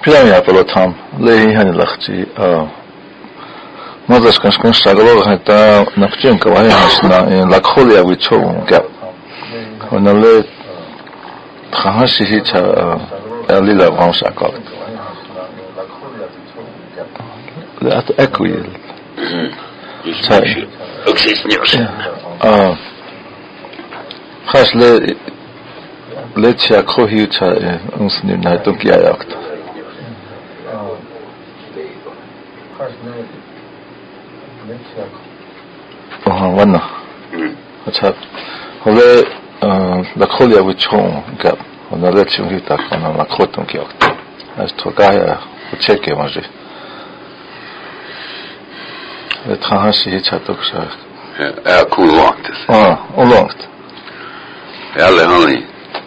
Piramiya pelo tam lehi hanilachti Mozas kan sagalo hata napchen ka wahi hasna in lakholia wicho gap onale khahashi hi cha alila vamsa ka la at ekwil khas le cha khohi cha unsni na to kiya yakta وانا अच्छा हमें लखोलिया विचों गप होना let's you तक होना लखोतों की वक्त आज तो क्या है कुछ के मुझे ये कहाँ से ये छातो का है cool långt långt eller hörni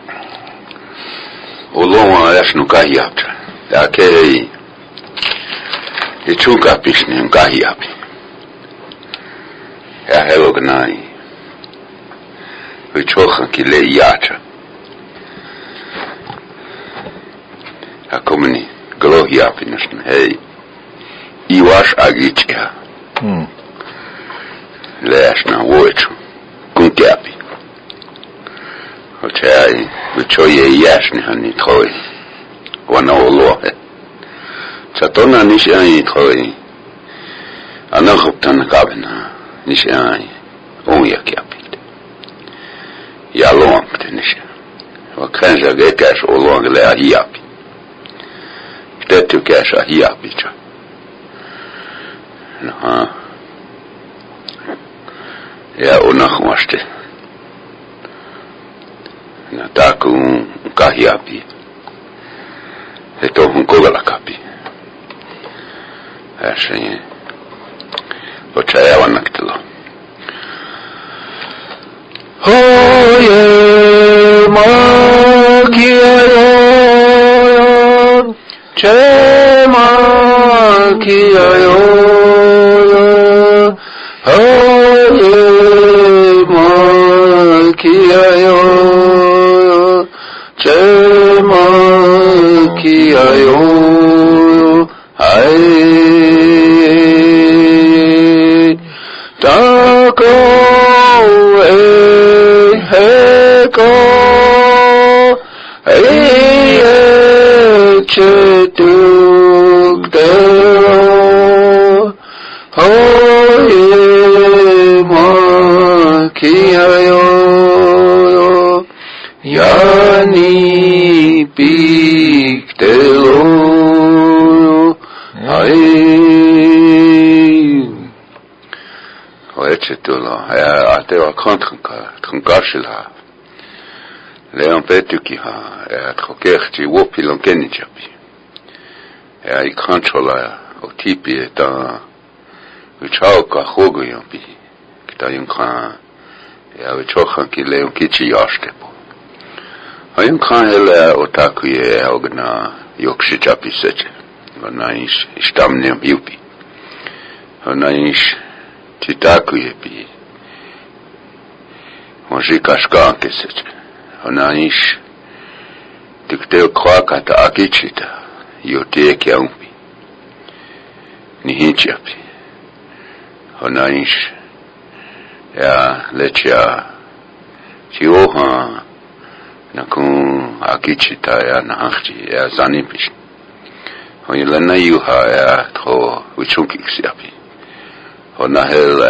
och långa är snuka hiap jag kan det chuka pisni ka hiap ja hello gnai we chocha ki le yacha a komni glo hiap nisn hey I wash agicha lešna voiču kuntiapi hoćaj we choje jasni hani troi wana olohe Chatona nishi ai khoi ana khoptan kabna nishi ai on yakiapit ya long nishi wa kanja gekas o long le ahiapi tetu kas ahiapi cha na ya ona khwaste na taku kahiapi eto hunkola kapi Așa o ceaia naktilo. Oye makiayo che makiayo Oye makiayo che makiayo Ai Tako heko chetuk dero hoye makiayo yani piktelo Oecetula ateva kontrankarshila Leon Petukiha trokerti wopilon kenichapi I controla o tipi eta uchauka hogoyampi kita yunkan uchokan ki leon kichi yashtepo Ayunkan hele otakuye ogna yokshichapi seche Onaish istamnem yupi Onaish Titaku yepi. Onji kashkan keseche. Onaish. Tikteo kwakata akichita. Yote kiaumpi. Nihinchapi. Onaish. Ya lecha. Tioha. Nakun akichita ya nahchi ya zanipish. Onilena yuha ya tro wichunkiksiapi. Ona hel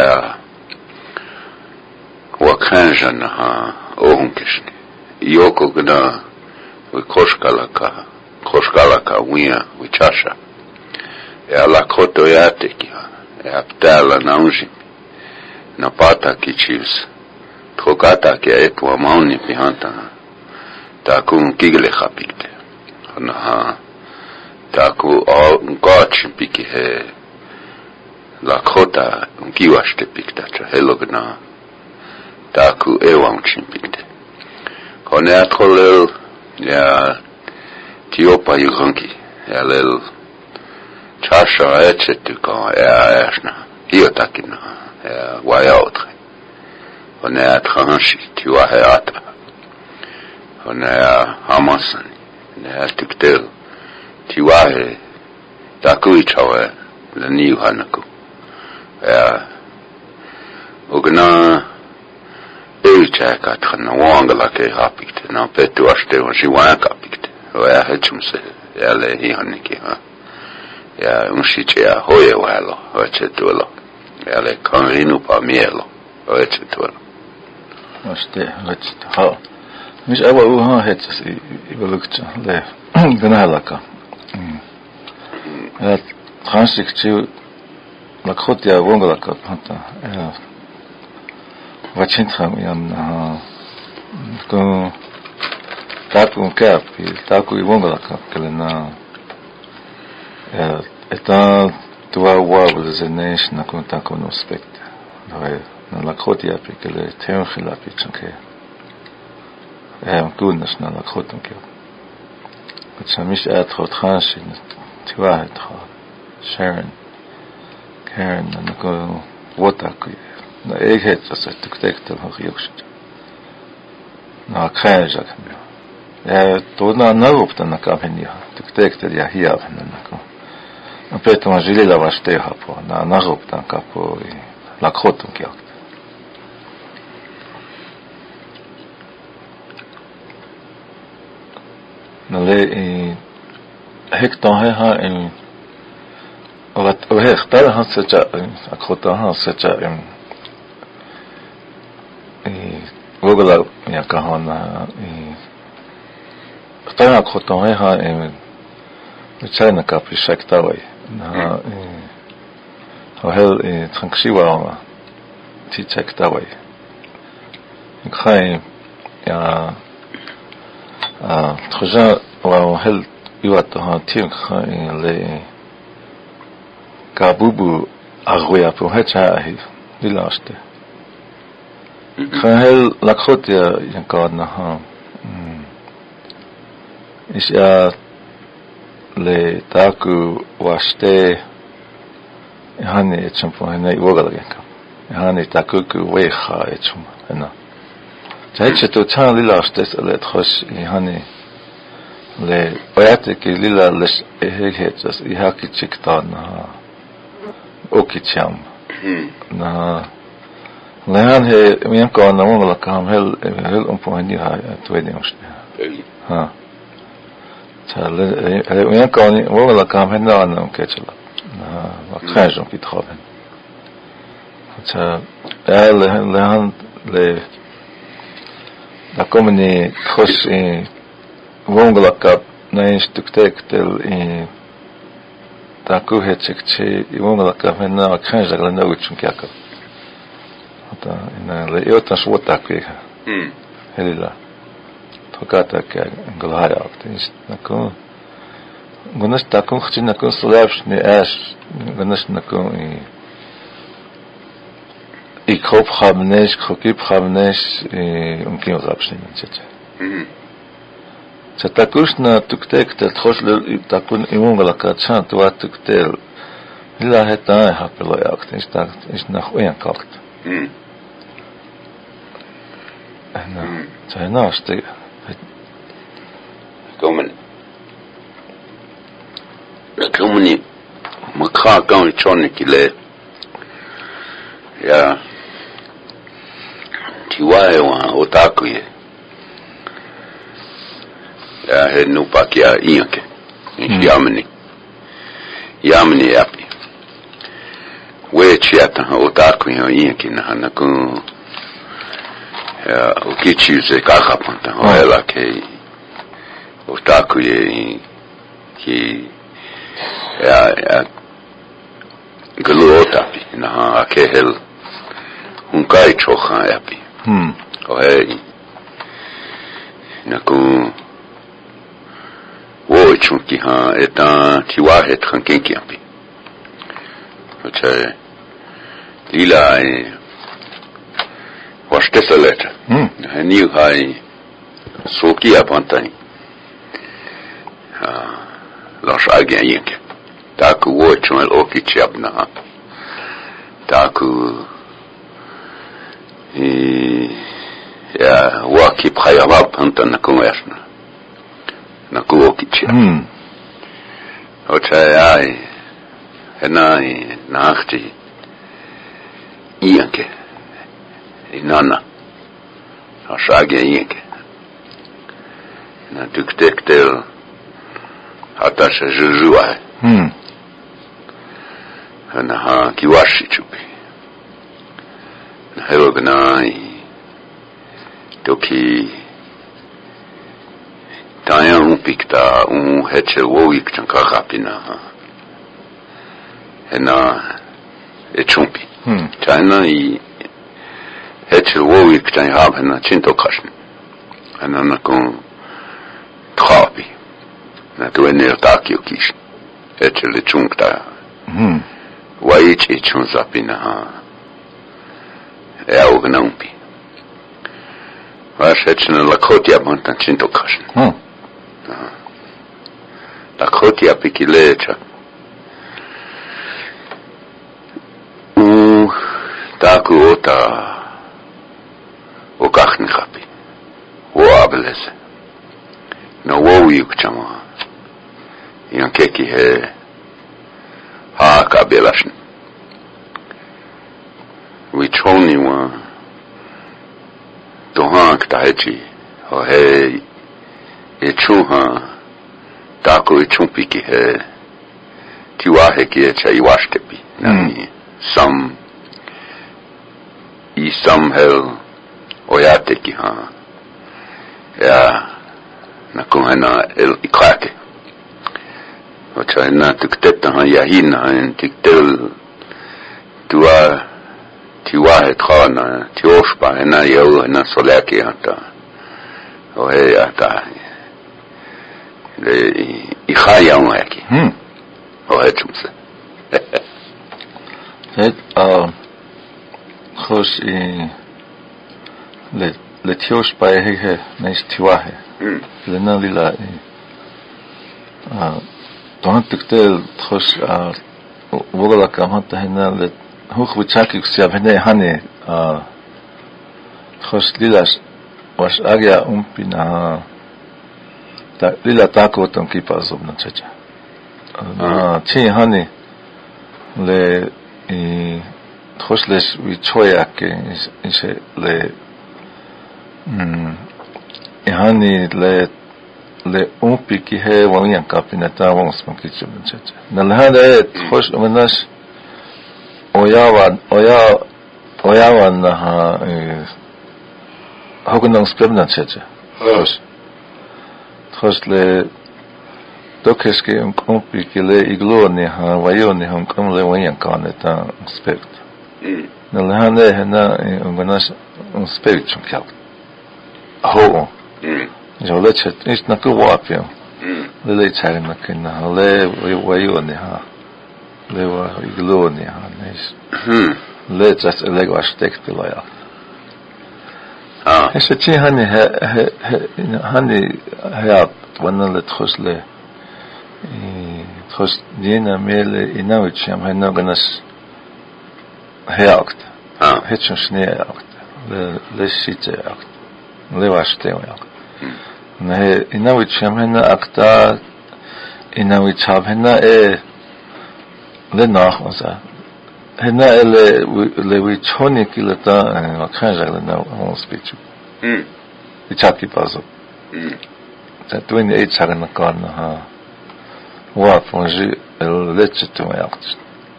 wakanja na ohunkishni yoko gna we koshkalaka wia wichasha la koto yate kia aptala naunji na pata kichis trokata kia etwa mauni pihanta taku kigle khapikte ona taku ngachi piki he Lakota unkiwashte piktacha helogna taku ewanchin pikte. Kone atkolel ya tiopa yugonki ya lel chasha etchetuka ya ashna hiotakina ya wayaotre. Kone atranshi tiwa heata. Kone ya hamasan ya tiktel tiwahe takui chawe la niu hanaku ogna echa ka tkhana wangala ke hapikte na petu ashte wa shiwa kapikte wa hechumse ya le hi haniki ha ya umshiche ya hoye walo wa chetulo ya le kanrinu pa mielo wa chetulo ashte hachta ha مش أول ها هتس يبلغت لا جناه لك ترانسك تيو لكوت يا وونغ لك حتى واتشين ترام يامنا كون تاكو كاب تاكو وونغ لك كلنا اتا توا وابل زنيش نكون تاكو نوسبكت هاي لكوت يا بيكل تيم خلا بيتشنكه كونش نالا خوتم كيو بتشميش ادخل خانشي تواهد شارن كارن نكو وطاكي نا ايك هيت جسد تكتكتل هخ يوكشت نا كايجا كميو يا تونا نروبتا نكامهنيها تكتكتل يا هيابهن نكو نبيتو مجيلي لواشتيها بو نا نروبتا نكابو لكخوتم كيو نلاقي هيك طاهيها إن وهي اختارها سجاء أخوتها سجاء وقلا يكهونا اختارها أخوتها إن بتشانا كابي شكتاوي إنها وهل تنكشيوا تيشكتاوي خاين يا تخجا وهل يواتها تيم خاين لي كابوبو أغويا بوهتشا هي للاشته خاهل لكوتيا ينكادنها إيش يا لي تاكو واشته هاني اتشمبو هنا يوغالجنكا هاني تاكو ويخا اتشم هنا تهيتش توتان ليلا اشتس اللي تخش هاني ل وياتك ليلا لش هيك هيتس يهاكي تشكتان اوكي تشام نا لهان هي يمكن أن نقول لك هم هل أمبوهني هاي تويدي مش ها هل يمكن أن نقول لك هم هنا أنا مكتشلا وخارجون في تخابن لهان لكمني خش وونغلك نايش تكتل تاكو هتشكتشي وونغلك هنا خارج لنا وتشون كياك هذا إن ليوتنا شو تاكويها هلا توكاتا كنقولها أكتر نكون قلناش تكون خشين نكون صلابش نعاش قلناش نكون يكوب خامناش خوكيب خامناش ممكن غابش من شتى ستكوشنا تكتك تخش تكون إيمون لك تشان توا تكتل هلا هتا هابلو أكتر إيش نخوين كاكت أنا تهنا أشتي كومني مكها كان يشوني كله يا تواي وأوتاكوي يا هنو باكيا إياك يامني يابي ويتشياتا أوتاكوي إياك نحنكو يا وكيتشيوزي كاخابانتا ويلا كي أوتاكوي كي يا gluotapi na akehel unkai chocha yapi ohe naku wo chunki ha eta tiwahe trankenki yapi oche lila washtesaleta niu hai soki apantani lash agen yeke taku wo chumel oki chiapna taku ya waki prayavab anta naku yashna naku oki chiap Ochai Henai Nachti Ianke Inana Ashage Ianke Na Duktektel Hatasha Jujuai Hanaha Kiwashi Chupi Helganai Doki Tayan Pikta Hetchel Wowik Chankakapina Hena Echumpi China Hetchel Wowik Chanhabena Chintokashin Hananakon Trapi Natuenel Takio Kish Hetchel Echumta Waich Echunzapina Eaugnampi Was Hetchel Lakotia Montan Chintokashin Lakotia Pikilecha Taku Ota Okachni Hapi Woabelese No Wowiuk Chama Yankeki He Ha Kabelashin Wichoni wa Dohank Tahechi Ho He Echuha Taku Echumpiki He Tiwahe Kiecha Iwashtepi Nani Sam Isam Hel Oyateki Ha Ya Nakuhena El Ikrake Ochayna Tukteta Ha Yahina En Tiktel Tua Tiwahe Trana Tioshpa Hena Yau Hena Solaki Hata Ohe Hata Le Ikhaya Unhaki Ohe Chumse خوش لتيوش باي هي نيش تيواهي لنا للا طبعا تكتل خوش وغلا كام حتى هنا هوخ بتشاكي كسياب هنا هاني خوش للاش واش اغيا بينا للا تاكو تم كي بازوبنا تشاچا تشي هاني ل خوش لش ويتشويا كي إنشاء ل يعني ل أمبي كي هي وين كابينة تا وانس من كيتشو من شجع نلهذا خوش مناش أويا نها هوكنا نسبنا شجع خوش ل دوكش كي أمبي كي ل إغلوني ها ويوني هم كم ل وين كانت تا نسبت نلهذا هنا وناش نسبت شو كيال هو جولة إيش نكو وابيو للي تعلم نكنا لا ويوني ها لا ويقولوني ها نيش لا جالس لقوا أشتكت بلايا إيش تشي هني هياب وانا لتخش له تخش دينا ميل إناويتش يوم هنا قناش هياقت هيتشون شنيا ياقت لشيتة ياقت لواشتة ياقت نه إناويتش يوم هنا أكتا إناويتش هاب هنا لناخ مثلا هنا اللي ويتشوني كيلتا وكان جاي لنا هون سبيتشو يتشابكي بازو تتوين إيه تشارنا كارنا ها وافونجي اللتشتو ما ياقتش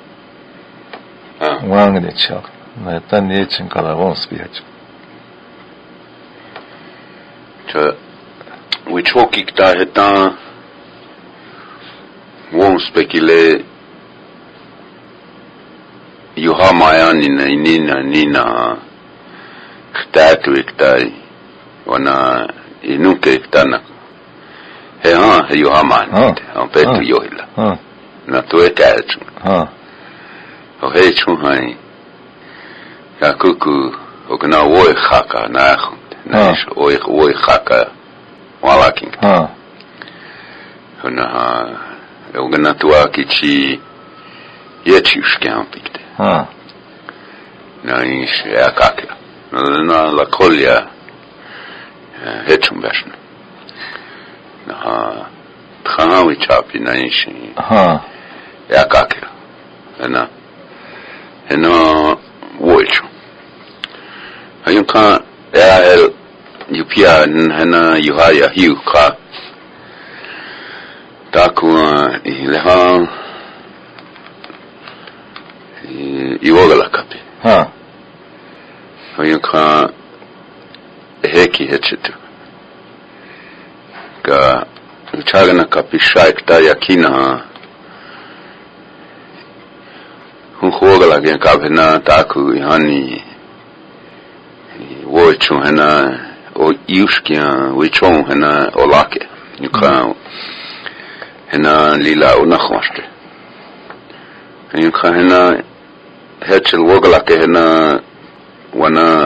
وانغني تشاق نتاني يتشن كلا وان سبيتشو ويتشوكي كتا هتا وان سبيكيلي يوها مايا نينا اختاتو اكتاي وانا ينوك اكتانا هي يوها مايا بيتو يوهلا نتو اكتاتو وهي شو هاي يا كوكو وكنا وي خاكا ناخد نايش وي خاكا ولكن هنا وكنا تواكي شي يتشيش كان بيكتي نايش يا كاكا لا كوليا هيتشم باشنا Tchahawi chapi na ishi. Ya kakira. Hena woichu. Ayun ka el yupia hena yuhaya hiu ka. Taku leha iwogala kapi. Ayun ka heki hechitu. Ka uchagana kapi shaikta yakina huwogala gen kapena taku hani woichu hena o yushkia wichon hena olake yuka hena lila unakhwashte yuka hena hechel wogala ke hena wana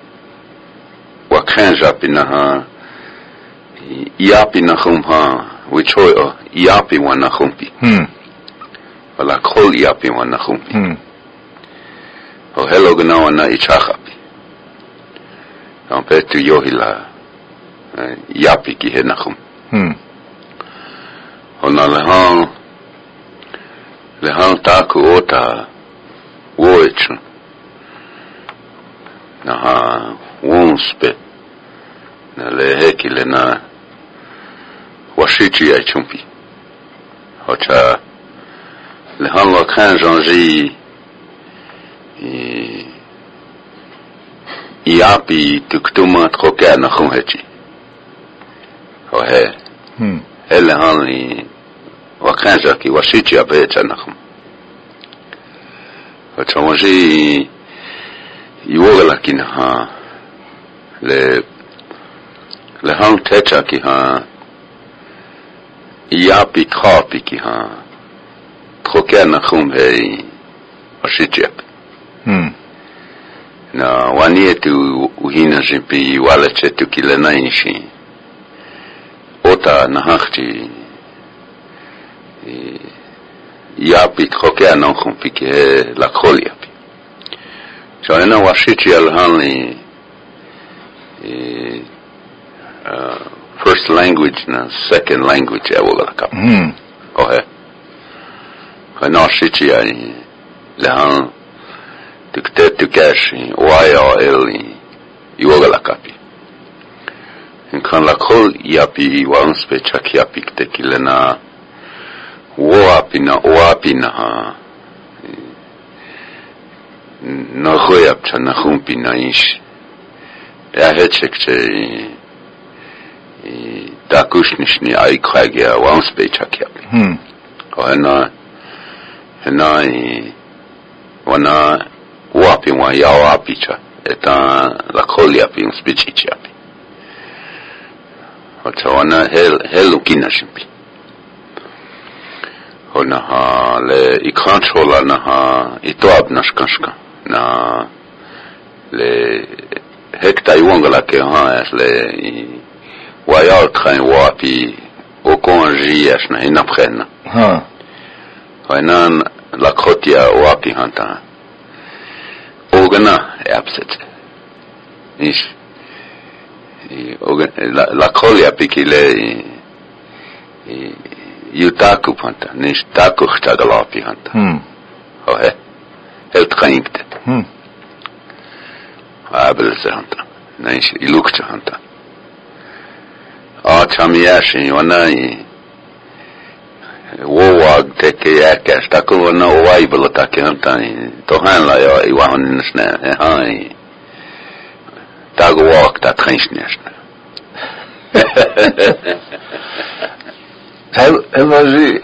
wakanja pinaha iapi na khumha wichoyo iapi wana khumpi wala khol iapi wana khumpi o hello gna wana ichahapi ampetu yohila iapi ki hena khum ona lehan taku ota woichu na wonspe na leheki lena washichi ya chumpi hocha lehan wakan janji iapi tuktuma troka na khumhechi ohe lehan wakan jaki washichi abecha na khum hocha wanji iwogala kina lehan techa ki iapi kapi ki troka na khumhe washichi na wanietu uhina jipi wala chetu kile naishi ota na hakti iapi troka na khumpi ke la kholi api so ena washichi alhani first language na second language awola kap ohe kana shichi ai lehan tukte kashi waya eli iwogala kapi kan la khol yapi wans pe chaki yapi te kilena wapi na na khoyap chana khumpi na ish ya hechekche takushni ai khagya wans pe chaki yapi hena wana wapi wa ya wapi cha eta la kholi yapi spichichi yapi hocha wana hel ukina shimpi hona le ikanchola na itoab nashkashka na le hekta iwangala ke le waya train wapi au konji ashna inaprena hona la khotia wapi hanta ogana abset ish la kholia pikile yutaku panta nish takuchtagala pi hanta ohe el trinkt abel se hanta nish ilukcha hanta chamiyashi wanai wowag teke yakas taku wana waibala take hanta tohan la ya iwan nisna hai tagu walk ta trinchnesna Helaji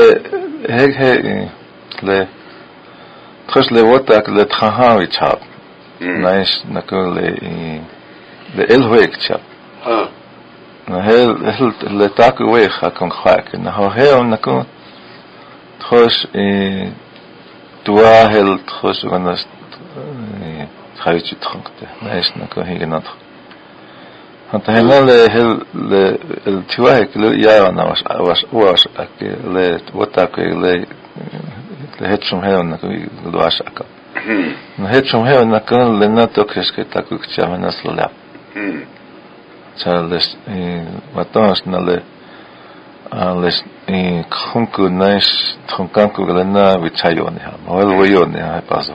le khos le wotak le tchahawi chap nice nakul le elhoek chap na le taku we khakon khak na ho nakul khos tua hel khos vanas khaychi tkhte nice nakul higenat hanta le el tiwahek le ya na was le wotak le hetsum hel nakul doashaka na hetsum hel nakul le natok eske taku kchamanas la Charles Matons na le les khunku nais thonkanku galana vichayone ha moel voyone ha paso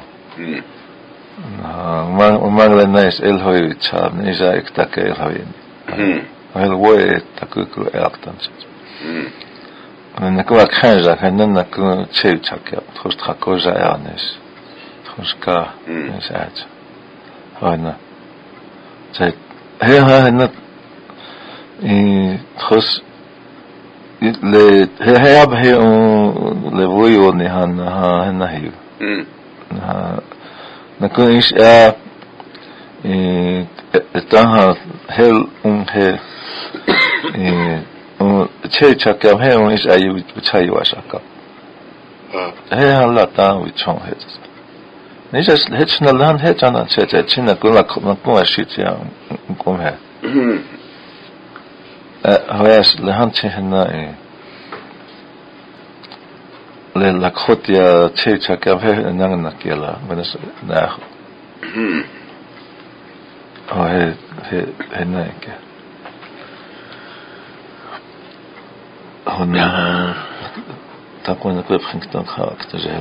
umang nais el hoy chab nisa ektake el hoy el voy takuku elaktan na kwa khanja hanan na ku cheu chakya thost khakoja yanes thoska nesaj hana chay he hana thos le he ab he le voy ne han ha na he na ku is esta hel he che chakam he is ayu chayu asaka he hala ta wi chong he ne just hets na lan he chana che china kula ko ashit ya kom he hoyas le han che na le la khotia che chakam he nang na kela menas na he na ke هنا تكون كيف خنكتن خاك تجهل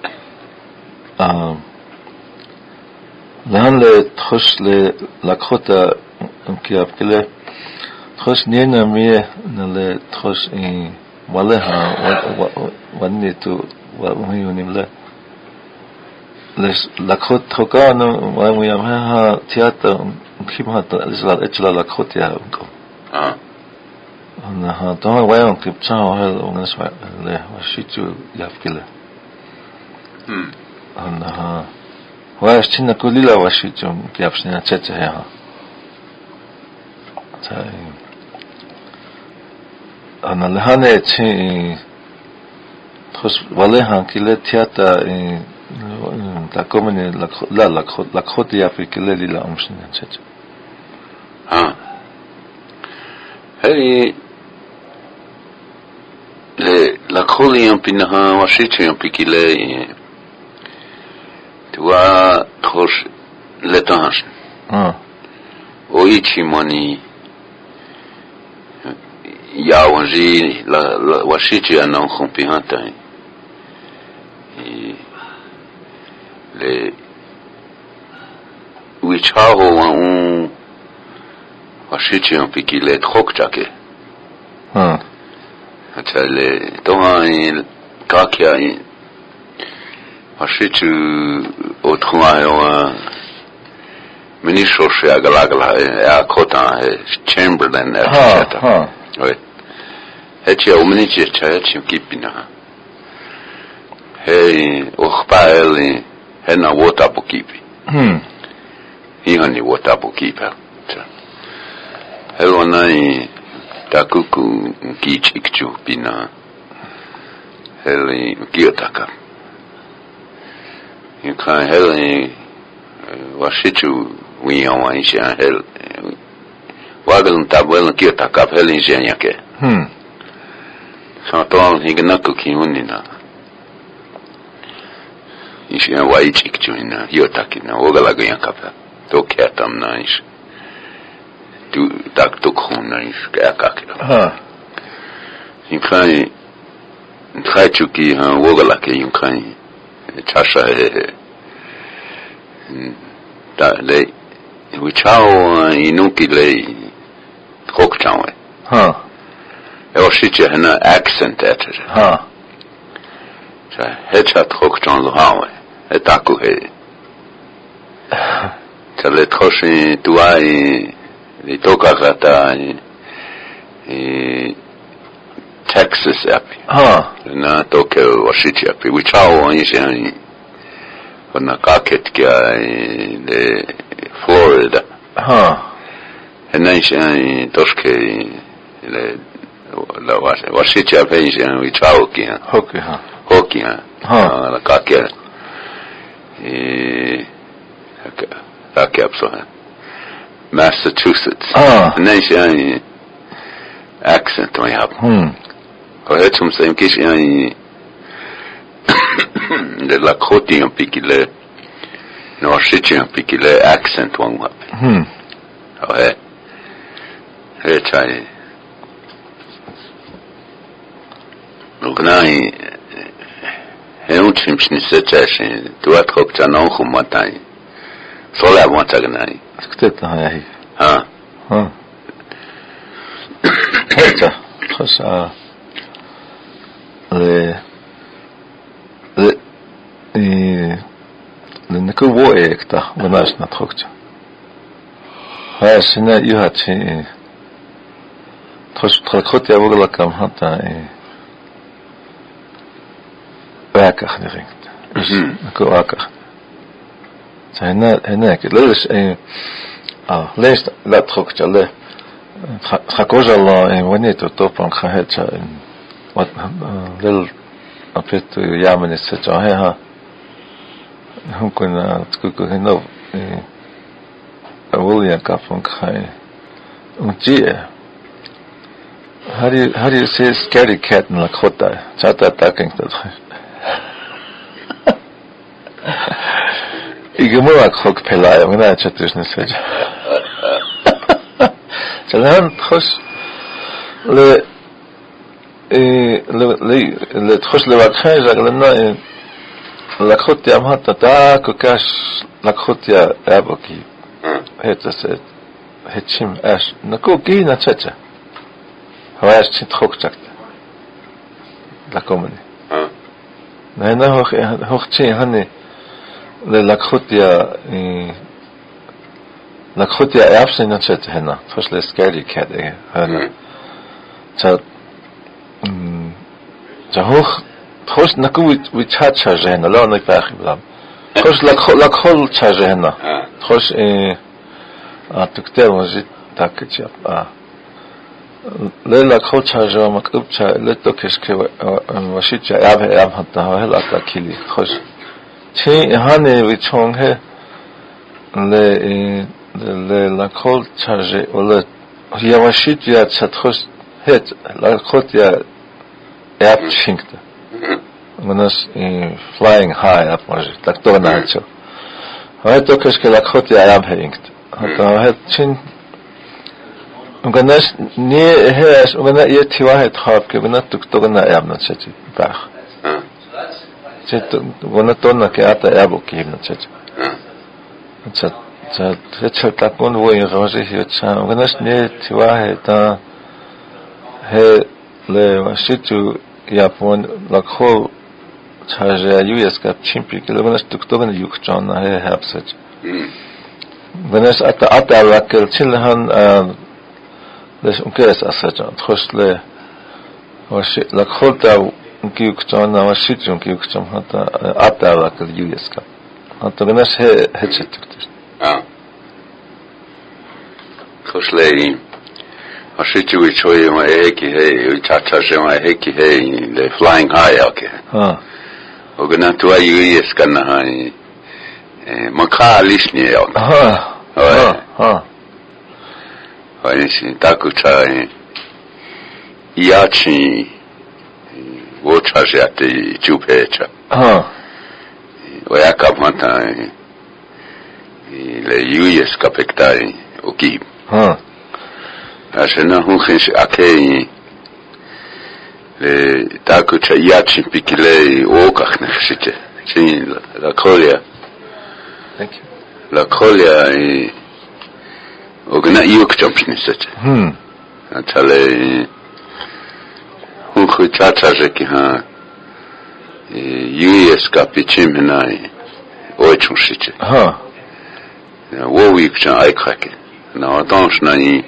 لهن لتخش للقطة كياب كله تخش نينا مية نل تخش ولها ونيتو ومهيوني ملا لس لقطة تكان ويامها تياتر كيمها تزال إجلا لقطة يا أنكم ها طبعا وين كبتشاو هذا ونسمع له وشيتو يافكله ها واش تشنا كليلا وشيتو كيابشنا تشتها تاي انا لهانه تشي خص والله كيله تياتا تاكومني لا خط يافكله ليلا امشنا تشت هذه la kholian pinaha washichian pikile tua khosh letansh oichi mani ya wanji la washichi anan khompihanta le wichaho wa washichian pikile khokchake le tohan kakia washichu otkhmayo ministro se agalagla ya kota Chamberlain ha ouais etia uminichi chachi kipina hey okhpaeli hena wota bokipi hihani wota bokipa hello nai takuku kichikchu pina heli kiotaka yukan heli washichu wiyawa isha hel wagalun tabwel kiotaka heli isha yake santon hignaku kiunina isha waichikchu ina yotaki na wagalaga yakapa tokiatam na isha tu tak tuk khuna is kya kakira yukai tkhaichuki wogala ke yukai chasha da le wichao inuki le khokchawe shiche hana accent eter cha hecha khokchan lo hawe etaku he cha le khoshi tuai li toka gata Texas api na toke washichi api wichao yishani na kaket kia de Florida na yishani toshke le la washichi api yishani wichao kia hoki la kaket kaket apso Massachusetts na yishani accent my hab hetum sem kish yani de la côte un piquile no shit un piquile accent one hab ouais chai Ugnai Heunchim Snissetchashin, Duat Hokchanon Humatai. Sola Wantagnai. Skutetta hai. Ha. Ha. Heta. Khasa. Le naku wo ekta, wanash na trokcha. Ha sina yuhachi. Trosh trokot ya wogla kam hata Werkach ringt. Naku werkach. هناك ليش ليش لا تخرج له خكوج الله ونيتو طبعا خهتش لل أبيت يعمل السجاهها هم كنا تقول هنا أوليا كافون خاي ونجي هاري سي سكاري كات من الخطة شاتا تاكين تدخل 이거뭐가 거기 별로야. 그나 저뜻은 세죠. 저는 혹시 le trosh le vakhay jaglana lakot yam hatta ta kokash lakot ya aboki hetset hetchim ash nakoki na chacha hawash chit khokchak la komani na hochchi hani le lakot ya absin na chat hena trosh le scary cat hana cha hoch trosh naku with chacha hena la na pakh blam trosh lakhol chacha hena trosh tukter mojit takcha le lakhol chacha maktub cha le to keske washit cha ab hatta hela takili trosh chi hane wichong he le lakhol chacha wala ya washit ya chatrosh het lakhot ya app shinkte. Manas flying high up was it like to nacho. Hij toch is ke lakhot ya app hinkt. Hat het chin unganas nie hes ungana ye tiwa het khap ke bana tuk to na app na chachi bach. Chet wana to na ke ata app ke na chachi. Chat chat takon wo in roje hiot cha unganas nie tiwa het he le washitu yapon lakhol chaja US kap chimpi ke lebanas tuktogan yukchon na he hapsach venas ata rakel chilhan les unkes asach khosle washi lakhol ta unkiyukchon na washitu unkiyukchon hata ata rakel US kap hata venas he hechet khosle Ashtu we choy ma eki hey chacha shema eki hey le flying high okay ogna tu ayu yes kana hani makha lishni okay hani si taku chai yachi wo chaja te chupecha oya kapanta le US kapektai oki Ashena hunchish akei le taku chayachi pikile okach nechshite. Chin la kolia. Thank you. La kolia ogna yuk champnisete. Achale hunchi chacha jeki ha US kapichim henai oichunshite. Wo wik chan aikrake. Na adansh nai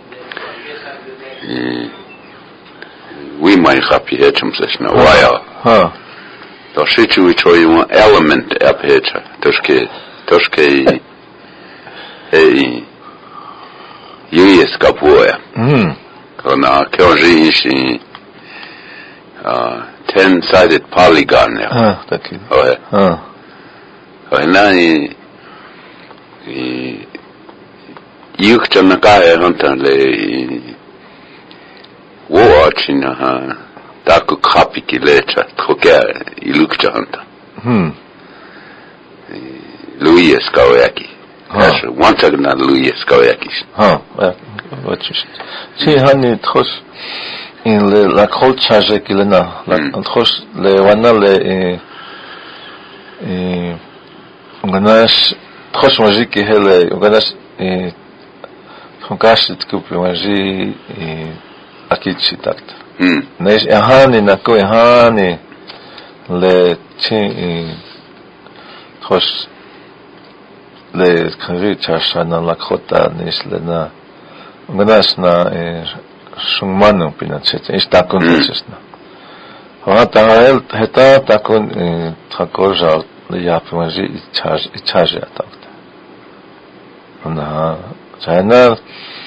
we might have here na waya to shichu we choy one element up here toshke US kapoya kona kyoji ishi 10-sided polygon taki nani yuk chanaka hunter le wo china ha taku kapi kilecha troke ilukcha hanta Louis Skawayaki once again Louis Skawayaki what you see hani tros in la colcha kilena la tros le wana le ganas tros maji ki hele ganas Honkash tkupi maji akichi takt nesh ehani nako ehani le chi tros le kanri chashana la khota nesh lena ganas na Shungmanu pinachet, is takun hechesna. Hata heta takun trakoja ya pimaji ichaje atakta. Ona chana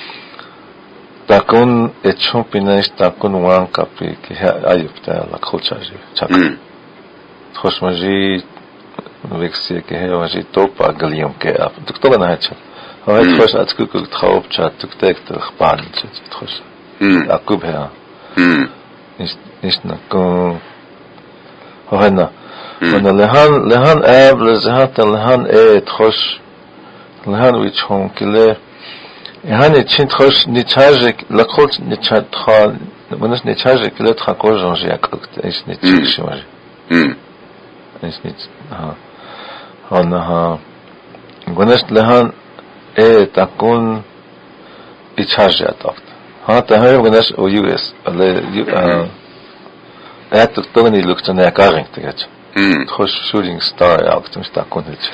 takun echon pinais takun wan kapi ki ayupta la khochaje chak. Khoshmaji vexie ke hewaji topa galium ke ap. Tuktoga na hecha. Hoet khos atkuk traub chat tuktek khpan chet khos. Akub her. Ist na ko. Hoena. Ona lehan ab lehat lehan tkhos. Lehan wich hon kile. Yani chin tkhos ni chaje la khol ni chat khal. Monas ni chaje kile tkho jonge akut. Is ni tshimaj. Is ni ha. Ona ha. Monas lehan takun ichaje atak. Hata hij genas o US alle het toch niet lukt aan elkaar te gaan. Gewoon shooting star ook toen sta kon het.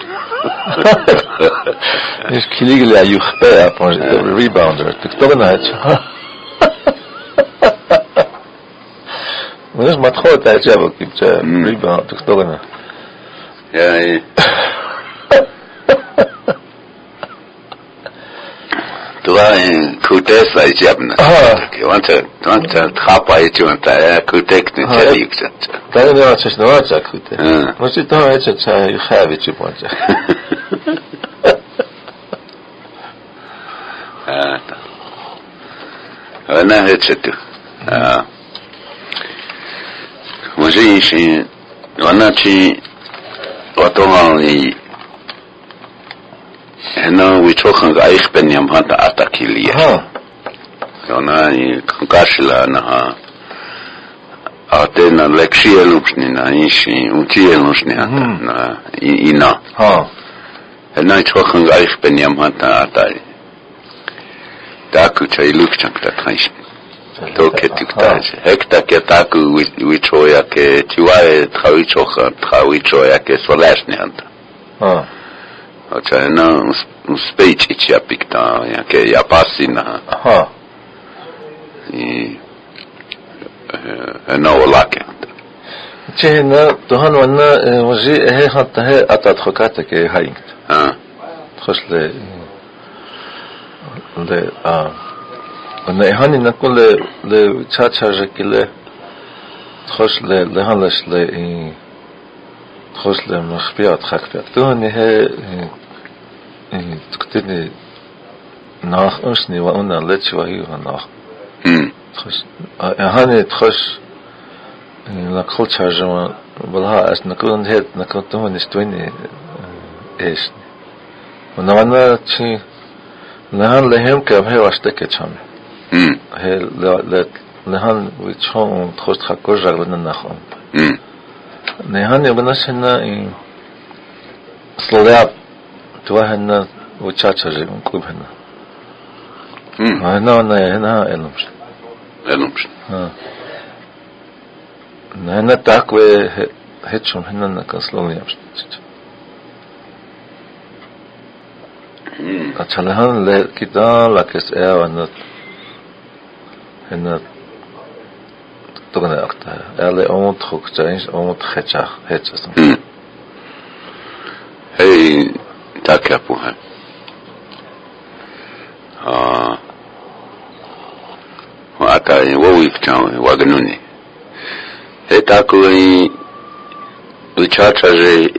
Is kiligel ja je op rebounder. Toch niet. Maar is maar goed dat je ook iets rebound toch niet. Ja. Du war in Kutes weil ich habe. Want trappa je toen daar Kutek niet zelfs. Daar is wat is nou zo goed. Was het nou het je gaat je point. Ana het het. Was je wanneer wat dan En we trokken ik ben jam had atakili. Ona kan kashla na atena leksie lupsni na ishi utie lupsni na ina. En ik trokken ik ben jam had atai. Taku chai lupchak ta kaish. Toke tiktaj. Hekta ke taku we troya ke tiwae trawi troka trawi troya ke solashni anta. Ocha na speech ichi apikta ya ke ya pasina. No lake. Che na tohan wana waji hatta he atat khokata ke haingt. Khosle le ona hani na kole le chacha jekile khosle le halasle khosle makhfiat khakfiat tohan he تكتني ناخ أشني وأنا لتش وهي ناخ. تخش هاني تخش نقول ترجمة بالها أس نقول هاد نقول تهون نستويني إيش. ونوانا شيء لهان لهم كم هي واشتكي شام. هي لهان ويشون تخش تخكر جالنا ناخون. لهان يبغى شنا صلاب توهنا وتشاتشا جيم كوبنا هنا إلمش هنا تاكوي هتشون هنا نكسلوني أمش أتشالهان لكيدا لكيس وانا هنا تغني أكتر اللي أمود خكجايش أمود خجاخ هتشاسم هي تاكابوها وأتا وويكتاوي وغنوني هي تاكوي ويشاتشاجي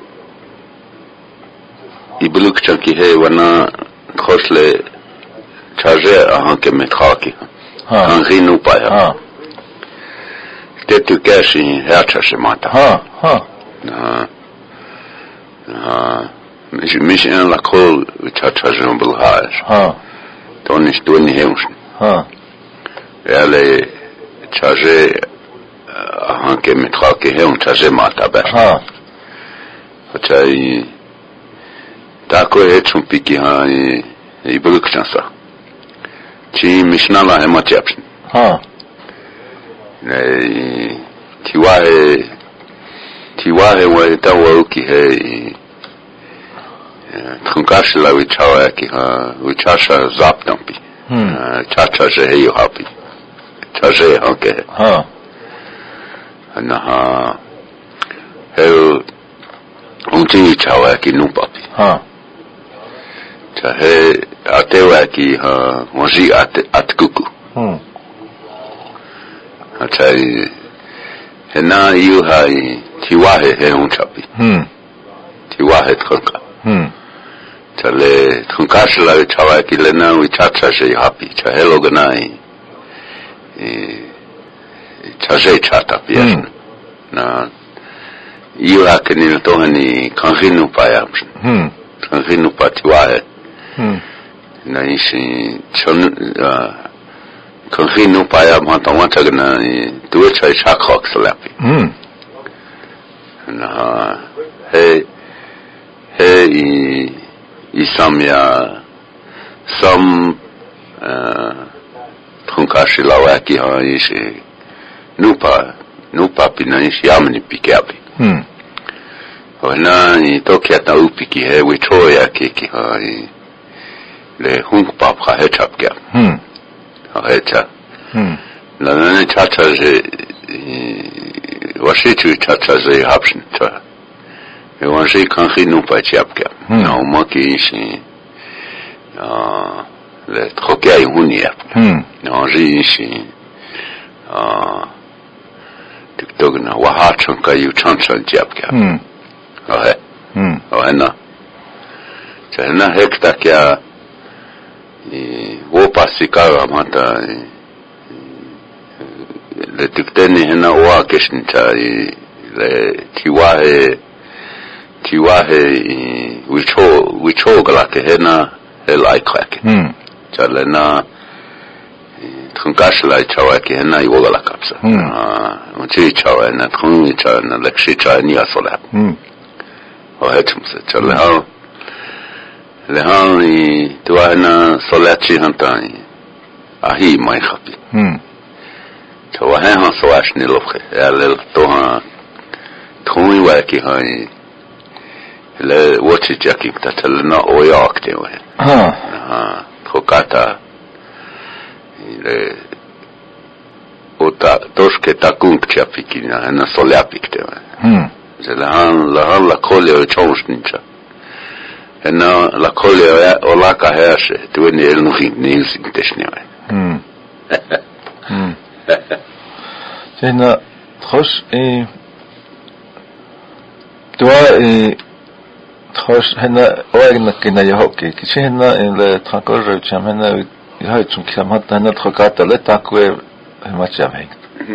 يبلوكتاكي هي وانا خوشلي تشاجي أهانك متخاكي أنغينو بايا تتو كاشي هاتشاشي ماتا مش أنا لقول وتشاتشاجون بالهاج تونيش دوني هيوش يالي chaje hanke mitrake he on chaje mata ba chai ta ko he chumpiki ha i bulukchansa chi mishnala he machapshin ne tiwahe wa tawo ki he Trunkashla wichawa ki ha wichasha zaptampi chacha je he happy chaje hanke na he unti chawa ki nupapi chahe atewa ki ha moji atkuku achai hena yu hai tiwahe he unchapi tiwahe trunka chale trunkashla chawa ki lena wichacha je happy chahe loganai chaje chata pian na yu hakeni tohani kanhinu payam kanhinu patiwahe na ishi chon kanhinu payam hatawa chagna tuwe chai shakhok salapi na he isamya sam trunkashla waki ha ishi nupa pina ishi yamni pikapi na tokia ta upiki he wichoya ki ha le hunk pap ha hechapka hecha na ne chacha je washichu chacha je hapshin cha e wanji kanhinu pa chapka na umaki ishi le trokia yunia na wanji ishi tiktogna wahachonka yu chanchan chapka na chana hekta kya wo pasikara mata le tikteni hena wa keshinta le tiwahe wicho galake hena helai krake chala na trunkashla chawa ke hena iwola kapsa unchi chawa na trun chawa na lekshi chawa ni asola هاتمس تشلها لهاني توانا صلاتي هنتاني أهي ما يخبي تواها صواشني لفخي يعني توها تخوي واكي هاي لا واتي جاكي بتتلنا أوياك تيوه تخوكاتا توشكي تاكونك تشابيكينا هنا صلابيك تيوه لهان لكل يوم نينجا هنا لكل يوم ولا كهاش تويني المهم نيلسين تشني هنا تخش دوا تخش هنا وين كنا يهوكي كشي هنا اللي تخكر جام هنا يهاي تشم كم حتى هنا تخكات لا تاكوي ما جام هيك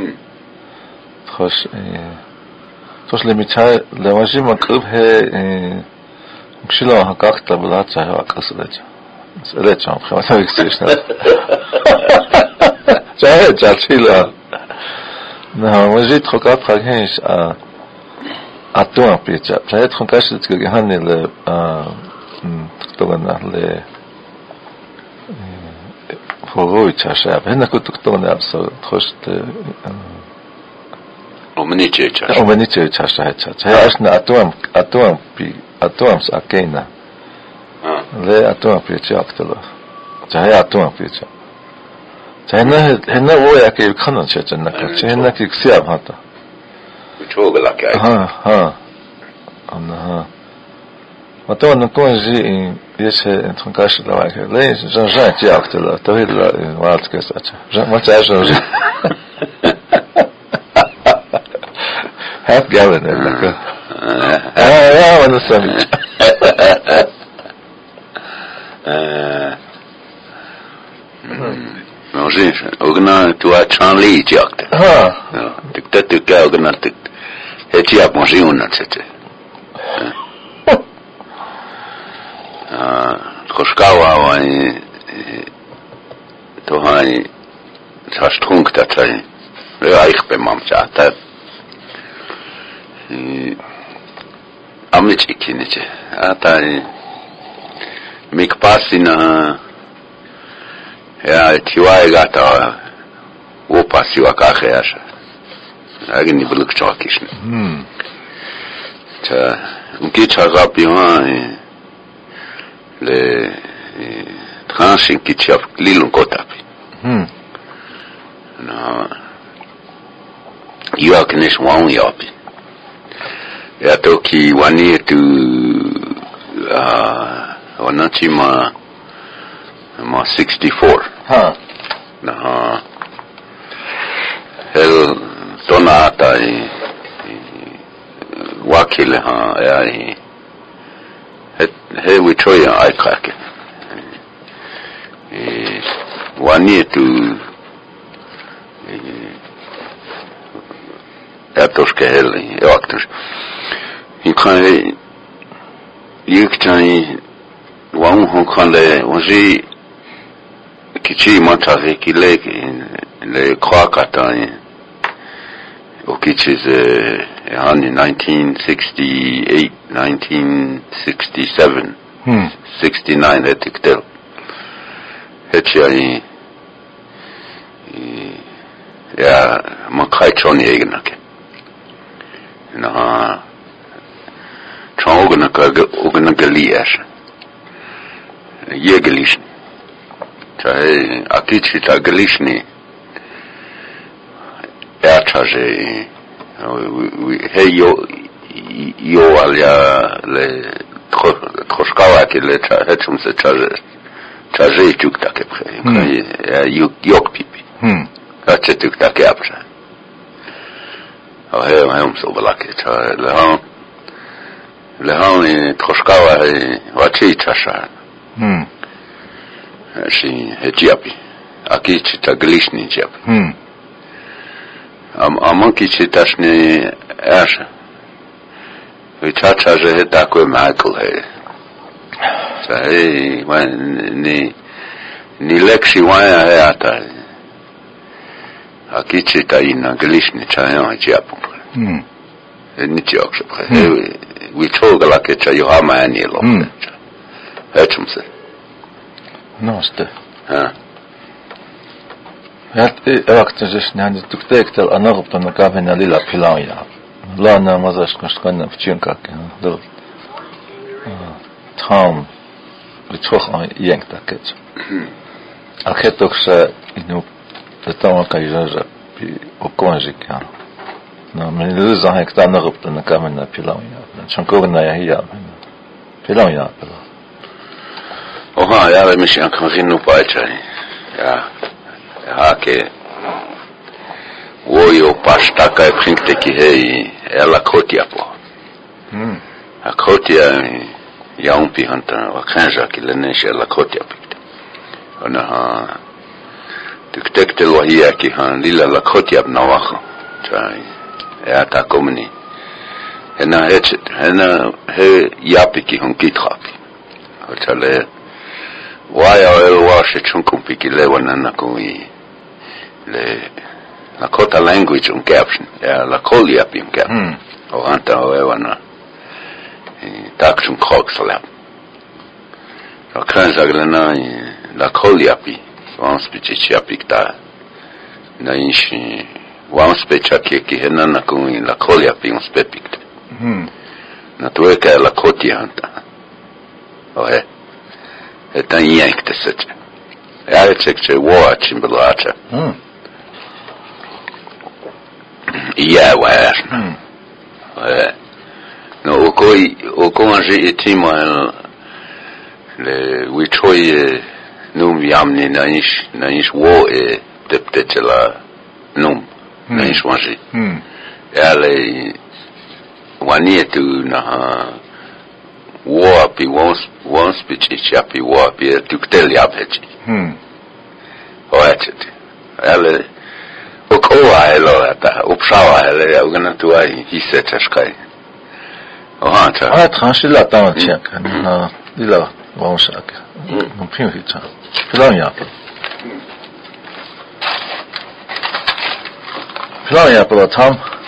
تخش توش لميتها لواجي مكروب هي مشيلا هكاكتا بلا تاع وكسلت سألت شام خمسة ويكسيشنا جاهد جالشيلا نعم وجيت خكات خاكينش أتوان بيتجا جاهد خكاش تجيهاني ل تكتبنا ل فوقي تشاشاب هنا كنت تكتبنا بس تخشت ومنيتشي تشاشا هي أشنا أتوام سأكينا لا أتوام بيتجا أكتلا جاهي أتوام بيتجا هنا هو ياكي يخنن شيء جنك هنا كي كسياب هذا وشو لك ها أنا وتو نكون جي يشه تنكاش لواك ليش جان جي أكتلا توهيد لا وارد كساتش ما تعرف هات جاونا لك يا وانا سامي نوزين أغنى توا تشانلي جاكت تكتك أغنى تك هتي أبونزيونا تته خشكاوا واني توهاي تشتونك تتاي رايح بمام شاطر أمشي كنيجة أتا ميكباسينا يا تيواي غاتا وباسي وكاخياش أغني بلوك شاكيشن تا مكي تشاغابي هاي ل ترانشين كي تشاف ليلون كوتابي نا يوكنيش وان يابي يا توكي واني تو وناتي ما 64 ها نا هل دوناتا واكيل ها يعني هي ويتويا اي كاك واني تو اتوش كهل يوكتش يكان يكتاني وان هون كان له وجي كيتشي ماتافي كيلك le croakatani okichis hani 1968 1967 69 etiktel hetchai ya makaichoni egnake na chogna galias yegelish tai akichi ta galishni ja čaže hej jo ali ja le troškavati le hečum se čaže i čuk take prej jok pipi ja će tuk take apša a hejom se ubalake lehan i troškava vače i čaša si he džiapi aki će ta glišni džiapi Amanki čitašni aša. Vičača že je tako Michael je. Sa hej, ni lekši vaja je ata. Aki čita i na glišni čajan je čiapu. Ni čiokše. Vičogala keća johama je nije lopne. Hečum se. Noste. Ha. Evaktăjești ne-am tuktektel anarupta na kavena lila pilanja. Lana mazaš kashkana včinka ke. Tam ličoch an jenkta kec. A ketokše inu letama kajžaža pi okonžika. Na meni liza hekta anarupta na kavena pilanja. Čankovna je hija. Pilanja. Oha, ja le mišljam kam vinu pajčani. Ja. Hake vojo paš taka je prinkte ki hej ela kotija po a kotija ja umpi hanta vakanža ki le neše ela kotija pikte ona ha tuktektel wahia ki han lila la kotija na waho čaj ja tako meni ena hecet ena he japi ki hon kithapi hočale waja el washe chunkum piki le wanana kui la kota language caption ja la kolia pim cap o anta o ewana tak chum krok salap o kanzaglena la kolia pi on spici apikta na inshi wan specha ki henana kui la kolia pi on spepikta na tueka la kotia anta o he etan yankte seče ja čekče watching belacha ja važno no oko anje etima le wichoye num yamni na ish wo teptechela num na ish wanje ja le wanietu na wo api won spici api wo api tuktel yapeci oacet ale okoa elo ata upshawa ele ya ugana tuai hisecha shkai oha cha a transhila ta cheka na ila wonshaka no pinhicha pilanya Plan yapıla tam